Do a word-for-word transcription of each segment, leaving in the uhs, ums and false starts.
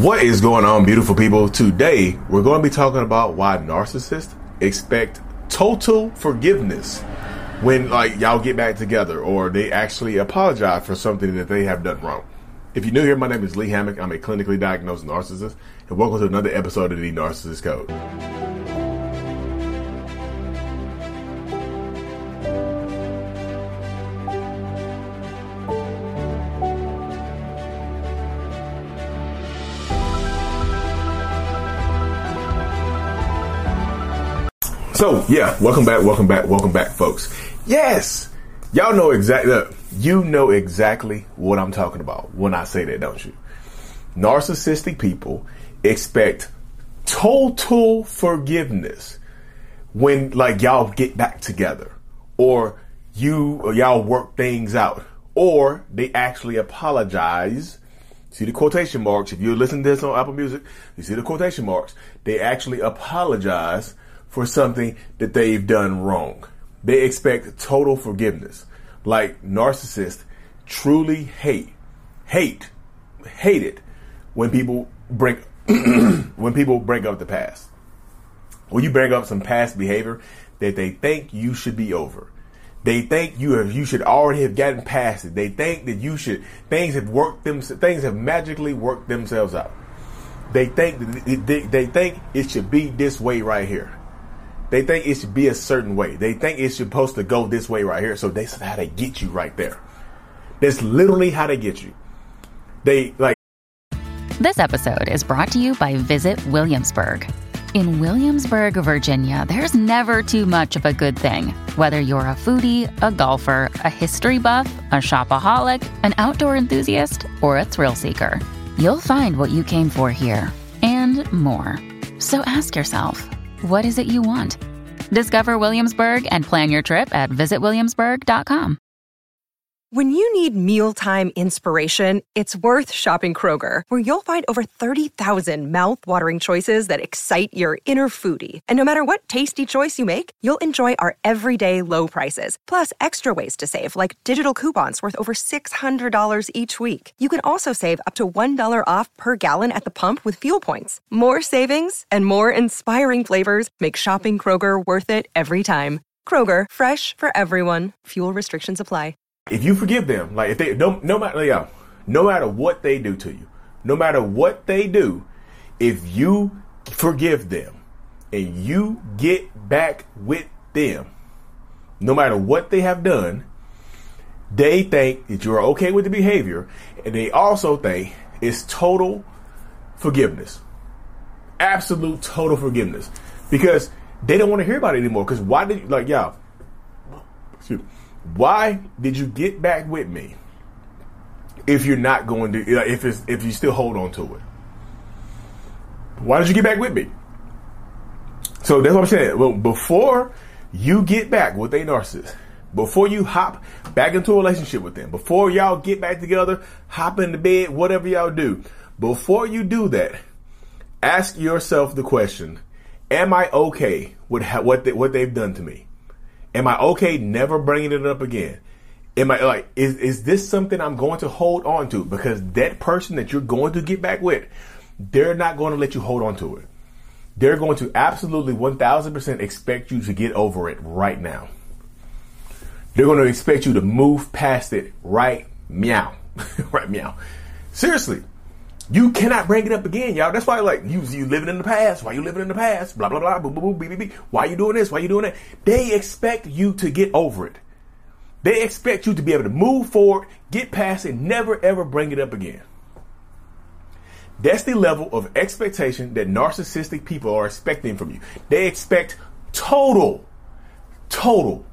What is going on, beautiful people? Today, we're going to be talking about why narcissists expect total forgiveness when, like, y'all get back together or they actually apologize for something that they have done wrong. If you're new here, my name is Lee Hammock. I'm a clinically diagnosed narcissist, and welcome to another episode of the Narcissist Code. So, yeah, welcome back, welcome back, welcome back, folks. Yes, y'all know exactly, look, you know exactly what I'm talking about when I say that, don't you? Narcissistic people expect total forgiveness when, like, y'all get back together, or you, or y'all work things out, or they actually apologize. See the quotation marks. If you listen to this on Apple Music, you see the quotation marks. They actually apologize for something that they've done wrong. They expect total forgiveness. Like, narcissists truly hate, hate, hate it when people bring, when people bring up the past. When you bring up some past behavior that they think you should be over. They think you have, you should already have gotten past it. They think that you should, things have worked them, things have magically worked themselves out. They think, that they, they think it should be this way right here. They think it should be a certain way. They think it's supposed to go this way right here. So that's how they get you right there. That's literally how they get you. They like. This episode is brought to you by Visit Williamsburg. In Williamsburg, Virginia, there's never too much of a good thing. Whether you're a foodie, a golfer, a history buff, a shopaholic, an outdoor enthusiast, or a thrill seeker, you'll find what you came for here and more. So ask yourself, what is it you want? Discover Williamsburg and plan your trip at visit williamsburg dot com. When you need mealtime inspiration, it's worth shopping Kroger, where you'll find over thirty thousand mouth-watering choices that excite your inner foodie. And no matter what tasty choice you make, you'll enjoy our everyday low prices, plus extra ways to save, like digital coupons worth over six hundred dollars each week. You can also save up to one dollar off per gallon at the pump with fuel points. More savings and more inspiring flavors make shopping Kroger worth it every time. Kroger, fresh for everyone. Fuel restrictions apply. If you forgive them, like if they don't, no matter, yeah, no matter what they do to you, no matter what they do, if you forgive them and you get back with them, no matter what they have done, they think that you're okay with the behavior, and they also think it's total forgiveness, absolute total forgiveness, because they don't want to hear about it anymore. Because why did you, like, y'all, excuse me. Why did you get back with me if you're not going to, if it's, if you still hold on to it? Why did you get back with me? So that's what I'm saying. Well, before you get back with a narcissist, before you hop back into a relationship with them, before y'all get back together, hop in the bed, whatever y'all do, before you do that, ask yourself the question, am I okay with ha- what they, what they've done to me? Am I okay never bringing it up again? Am I like, is, is this something I'm going to hold on to? Because that person that you're going to get back with, they're not going to let you hold on to it. They're going to absolutely one thousand percent expect you to get over it right now. They're going to expect you to move past it right meow. right meow. Seriously. You cannot bring it up again, y'all. That's why, like, you you living in the past. Why you living in the past? Blah, blah, blah, boo, boo, boo, beep, beep, beep. Why you doing this? Why you doing that? They expect you to get over it. They expect you to be able to move forward, get past it, never, ever bring it up again. That's the level of expectation that narcissistic people are expecting from you. They expect total, total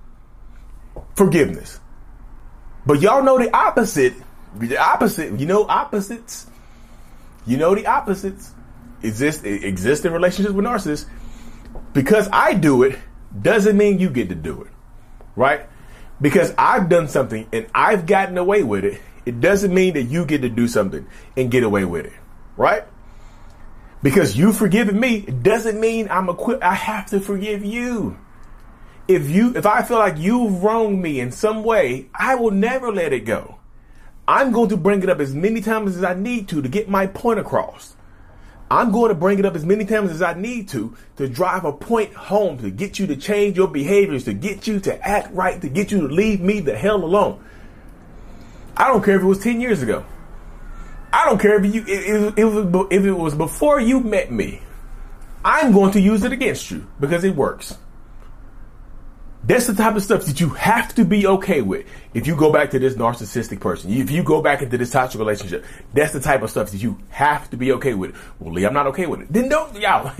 forgiveness. But y'all know the opposite. The opposite, you know, opposites. You know the opposites exist exist in relationships with narcissists. Because I do it doesn't mean you get to do it, right? Because I've done something and I've gotten away with it, it doesn't mean that you get to do something and get away with it, right? Because you've forgiven me, it doesn't mean I'm equipped. I have to forgive you. If you, if I feel like you've wronged me in some way, I will never let it go. I'm going to bring it up as many times as I need to to get my point across. I'm going to bring it up as many times as I need to to drive a point home, to get you to change your behaviors, to get you to act right, to get you to leave me the hell alone. I don't care if it was ten years ago. I don't care if you if, if, if it was before you met me. I'm going to use it against you because it works. That's the type of stuff that you have to be okay with. If you go back to this narcissistic person, if you go back into this toxic relationship, that's the type of stuff that you have to be okay with. Well, Lee, I'm not okay with it. Then don't, y'all.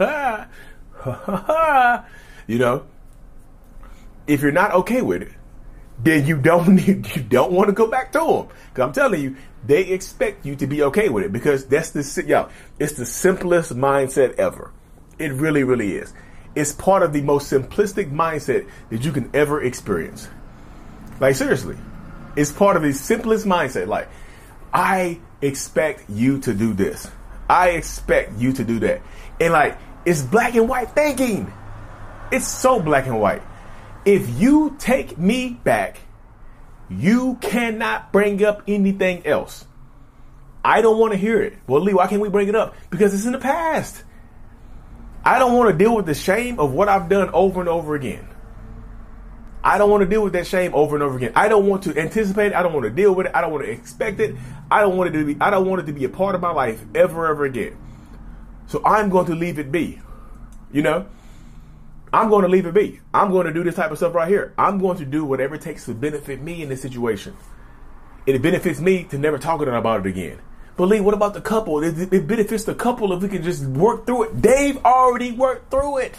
You know, if you're not okay with it, then you don't need, you don't want to go back to them. Because I'm telling you, they expect you to be okay with it because that's the, y'all, it's the simplest mindset ever. It really, really is. It's part of the most simplistic mindset that you can ever experience. Like, seriously, it's part of the simplest mindset. Like, I expect you to do this. I expect you to do that. And like, it's black and white thinking. It's so black and white. If you take me back, you cannot bring up anything else. I don't want to hear it. Well, Lee, why can't we bring it up? Because it's in the past. I don't want to deal with the shame of what I've done over and over again. I don't want to deal with that shame over and over again. I don't want to anticipate it. I don't want to deal with it. I don't want to expect it. I don't want it to be, I don't want it to be a part of my life ever, ever again. So I'm going to leave it be. You know, I'm going to leave it be. I'm going to do this type of stuff right here. I'm going to do whatever it takes to benefit me in this situation. It benefits me to never talk about it again. But Lee, what about the couple? It, it benefits the couple if we can just work through it. Dave already worked through it.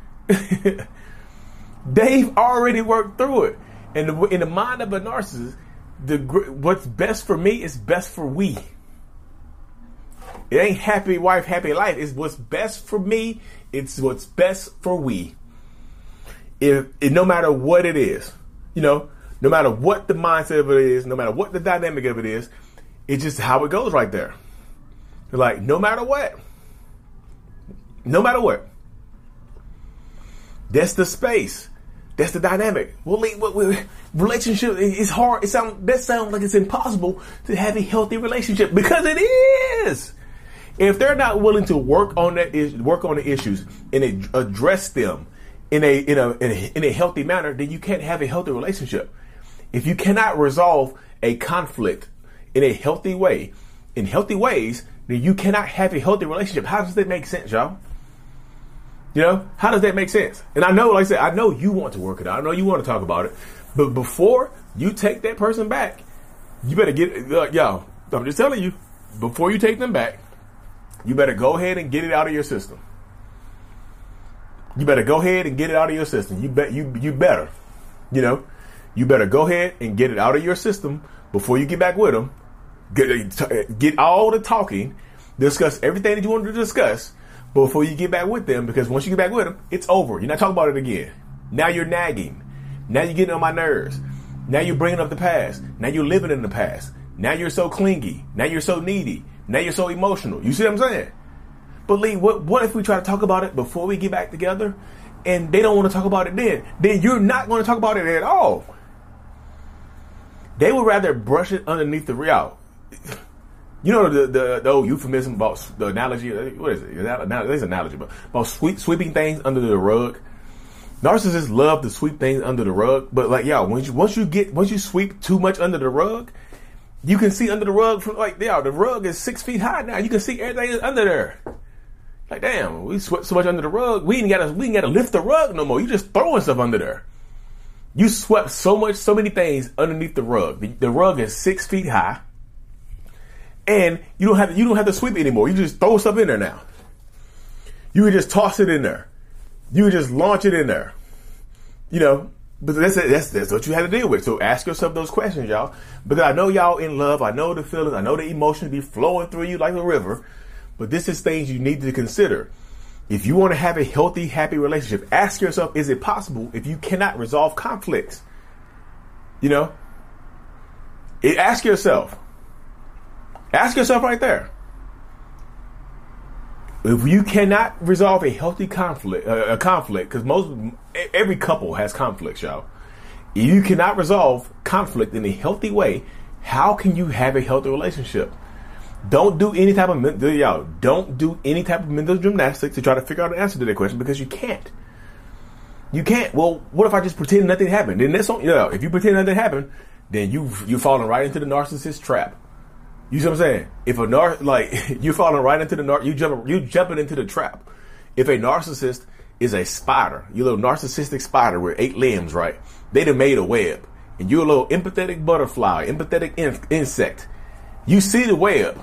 Dave already worked through it. And the, in the mind of a narcissist, the what's best for me is best for we. It ain't happy wife, happy life. It's what's best for me. It's what's best for we. If, if no matter what it is, you know, no matter what the mindset of it is, no matter what the dynamic of it is, it's just how it goes right there. Like, no matter what, no matter what, that's the space. That's the dynamic. Well, relationship is hard. It sounds, that sounds like it's impossible to have a healthy relationship because it is. If they're not willing to work on that, work on the issues and address them in a, in a, in a, in a healthy manner, then you can't have a healthy relationship. If you cannot resolve a conflict in a healthy way, in healthy ways, then you cannot have a healthy relationship. How does that make sense, y'all? You know, how does that make sense? And I know, like I said, I know you want to work it out. I know you want to talk about it. But before you take that person back, you better get, uh, y'all, I'm just telling you, before you take them back, you better go ahead and get it out of your system. You better go ahead and get it out of your system. You bet you you better, you know, you better go ahead and get it out of your system before you get back with them. Get, get all the talking, discuss everything that you want to discuss before you get back with them, because once you get back with them, it's over. You're not talking about it again. Now you're nagging. Now you're getting on my nerves. Now you're bringing up the past. Now you're living in the past. Now you're so clingy. Now you're so needy. Now you're so emotional. You see what I'm saying? But Lee, what, what if we try to talk about it before we get back together and they don't want to talk about it then? Then you're not going to talk about it at all. They would rather brush it underneath the real. You know the, the the old euphemism about the analogy. What is it? There's an analogy about, about sweep, sweeping things under the rug. Narcissists love to sweep things under the rug, but like yeah, once you once you get once you sweep too much under the rug, you can see under the rug from like yeah, the rug is six feet high now. You can see everything is under there. Like damn, we swept so much under the rug. We ain't gotta we ain't gotta lift the rug no more. You just throwing stuff under there. You swept so much, so many things underneath the rug. The, the rug is six feet high, and you don't have you don't have to sweep it anymore. You just throw stuff in there now. You can just toss it in there. You can just launch it in there. You know, but that's that's that's what you have to deal with. So ask yourself those questions, y'all, because I know y'all in love. I know the feelings. I know the emotions be flowing through you like a river. But this is things you need to consider. If you want to have a healthy, happy relationship, ask yourself, is it possible if you cannot resolve conflicts? You know? It, ask yourself. Ask yourself right there. If you cannot resolve a healthy conflict, uh, a conflict, because most, every couple has conflicts, y'all. If you cannot resolve conflict in a healthy way, how can you have a healthy relationship? Don't do any type of y'all. Don't do any type of mental gymnastics to try to figure out an answer to that question, because you can't. You can't. Well, what if I just pretend nothing happened? Then that's on, you know, if you pretend nothing happened, then you you're falling right into the narcissist trap. You see what I'm saying? If a nar like you're falling right into the nar you jump you jumping into the trap. If a narcissist is a spider, you little narcissistic spider with eight limbs, right? They done made a web, and you're a little empathetic butterfly, empathetic in insect. You see the web,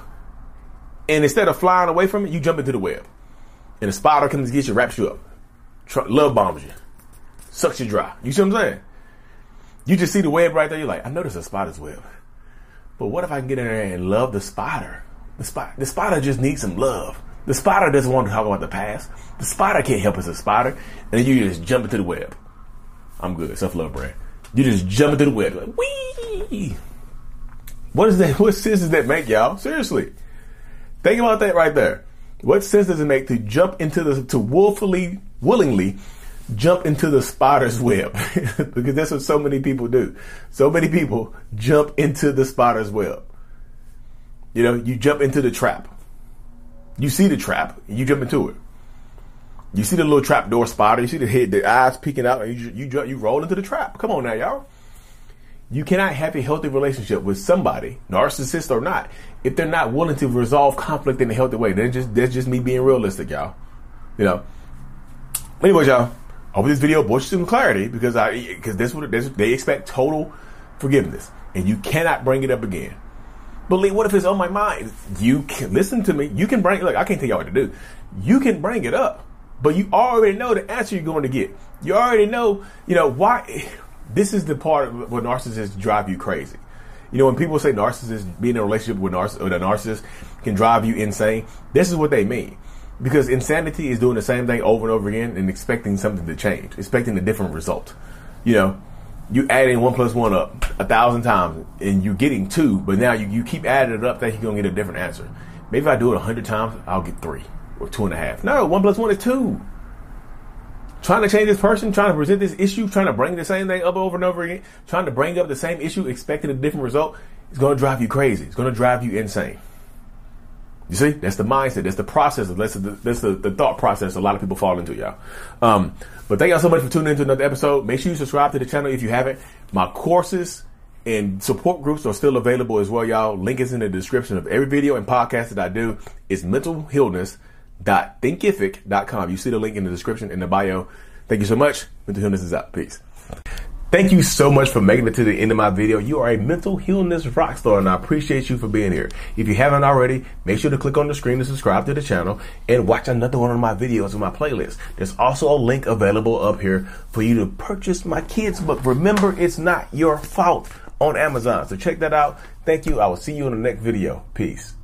and instead of flying away from it, you jump into the web. And the spider comes to get you, wraps you up, tr love bombs you, sucks you dry. You see what I'm saying? You just see the web right there. You're like, I know there's a spider's web. But what if I can get in there and love the spider? The, spot, the spider just needs some love. The spider doesn't want to talk about the past. The spider can't help as a spider. And then you just jump into the web. I'm good. Self-love brand. You just jump into the web. Like, wee! What is that? What sense does that make, y'all? Seriously. Think about that right there. What sense does it make to jump into the, to willfully, willingly jump into the spider's web? Because that's what so many people do. So many people jump into the spider's web. You know, you jump into the trap. You see the trap, and you jump into it. You see the little trapdoor spider. You see the head, the eyes peeking out, and you you jump, you roll into the trap. Come on now, y'all. You cannot have a healthy relationship with somebody, narcissist or not, if they're not willing to resolve conflict in a healthy way. That's just that's just me being realistic, y'all. You know. Anyways, y'all. I hope this video brought you some clarity, because I because this what they expect total forgiveness, and you cannot bring it up again. But Lee, what if it's on my mind? You can listen to me. You can bring look. I can't tell y'all what to do. You can bring it up, but you already know the answer you're going to get. You already know. You know why. This is the part of what narcissists drive you crazy. You know, when people say narcissists, being in a relationship with, narciss with a narcissist can drive you insane, this is what they mean. Because insanity is doing the same thing over and over again and expecting something to change, expecting a different result. You know, you adding one plus one up a thousand times and you're getting two, but now you, you keep adding it up, thinking you're going to get a different answer. Maybe if I do it a hundred times, I'll get three or two and a half. No, one plus one is two. Trying to change this person, trying to present this issue, trying to bring the same thing up over and over again, trying to bring up the same issue, expecting a different result, it's going to drive you crazy. It's going to drive you insane. You see, that's the mindset. That's the process. That's the, that's the, the thought process a lot of people fall into, y'all. Um, but thank y'all so much for tuning into another episode. Make sure you subscribe to the channel if you haven't. My courses and support groups are still available as well, y'all. Link is in the description of every video and podcast that I do. It's mental illness dot thinkific dot com. You see the link in the description in the bio. Thank you so much. Mental Healness is out. Peace. Thank you so much for making it to the end of my video. You are a mental illness rock star, and I appreciate you for being here. If you haven't already, make sure to click on the screen to subscribe to the channel and watch another one of my videos in my playlist. There's also a link available up here for you to purchase my kids' book, Remember It's Not Your Fault, on Amazon. So check that out. Thank you. I will see you in the next video. Peace.